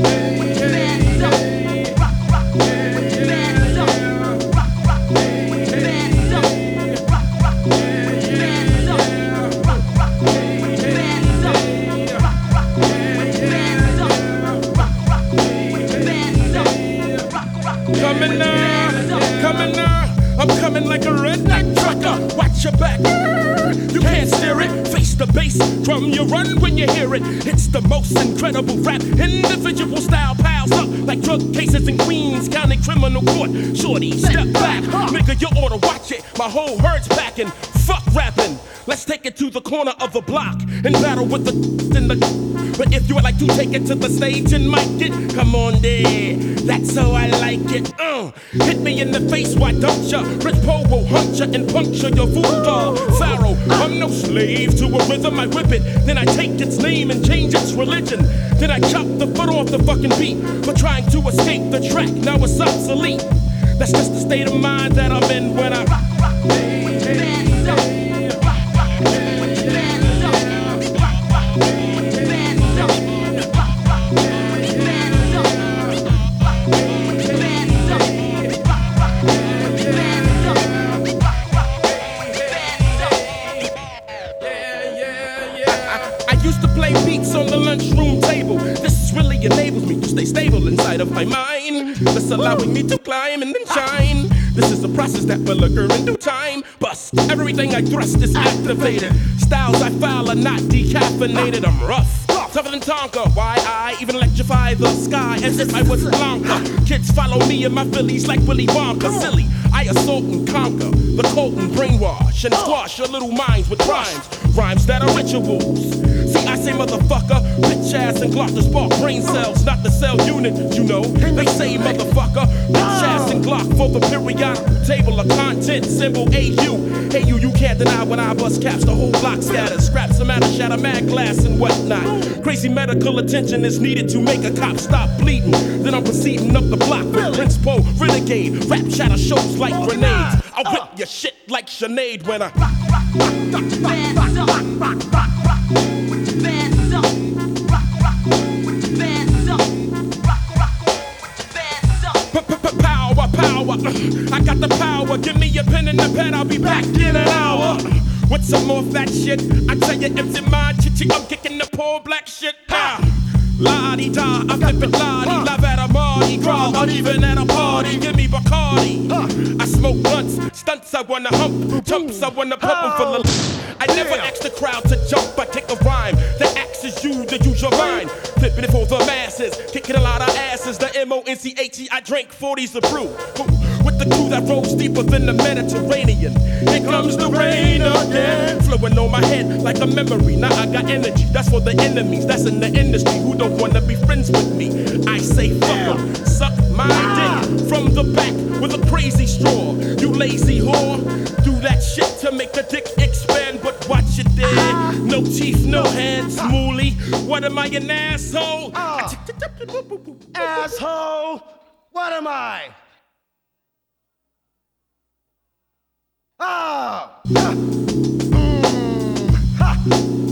Coming now, I'm coming like a redneck trucker. Watch your back, you can't steer it. Face the bass drum, you run when you hear it. It's the most incredible rap, individual style piles up like drug cases in Queens County Criminal Court. Shorty, step back, nigga, you oughta watch it. My whole herd's packing, fuck rapping. Let's take it to the corner of the block and battle with the in the. But if you would like to take it to the stage and mic it, come on there, that's how I like it. Hit me in the face, why don't ya? Rich Poe will hunt ya and puncture your voodoo pharaoh. I'm no slave to a rhythm, I whip it, then I take its name and change its religion. Then I chop the foot off the fucking beat for trying to escape the track, now it's obsolete. That's just the state of mind that I'm in when I beats on the lunchroom table. This really enables me to stay stable inside of my mind. This allowing me to climb and then shine. This is a process that will occur in due time. Bust, everything I thrust is activated. Styles I file are not decaffeinated. I'm rough, tougher than Tonka. Why I even electrify the sky as if I was Blanca. Kids follow me and my Phillies like Willy Wonka. Silly, I assault and conquer the cold and brainwash and squash your little minds with rhymes. Rhymes that are rituals. See, I say motherfucker, bitch ass and Glock to spark brain cells, not the cell unit, you know. They say motherfucker, bitch ass and Glock for the periodical table of content, symbol AU. Hey you can't deny when I bust caps, the whole block scatters. Scraps the matter, shatter mad glass and whatnot. Crazy medical attention is needed to make a cop stop bleeding. Then I'm proceeding up the block with Prince Poe, Renegade. Rap shatter shows like grenades. I'll whip your shit like Sinead when I Power, I got the power. Give me a pen and a pad, I'll be back in an hour. With some more fat shit, I tell you empty mind, chitty, I'm kicking the poor black shit now. La-di-da, I flip it la-di, live at a Mardi Gras, not even at a party, give me Bacardi. I smoke blunts, stunts I wanna hump, jumps I wanna pump them full of. I never ask the crowd to jump, I take a rhyme that asks you to use your mind. Flipping it for the masses, kicking a lot of asses, the M-O-N-C-H-E, I drank 40s to brew. With the crew that rolls deeper than the Mediterranean. Here comes the rain again, flowing on my head like a memory. Now I got energy, that's for the enemies, that's in the industry who don't wanna be friends with me. I say fuck 'em, suck my dick from the back with a crazy straw. You lazy whore, do that shit to make the dick expand, but watch it there. No teeth, no hands, mooly. What am I, an asshole? Asshole, what am I? Oh! Ha!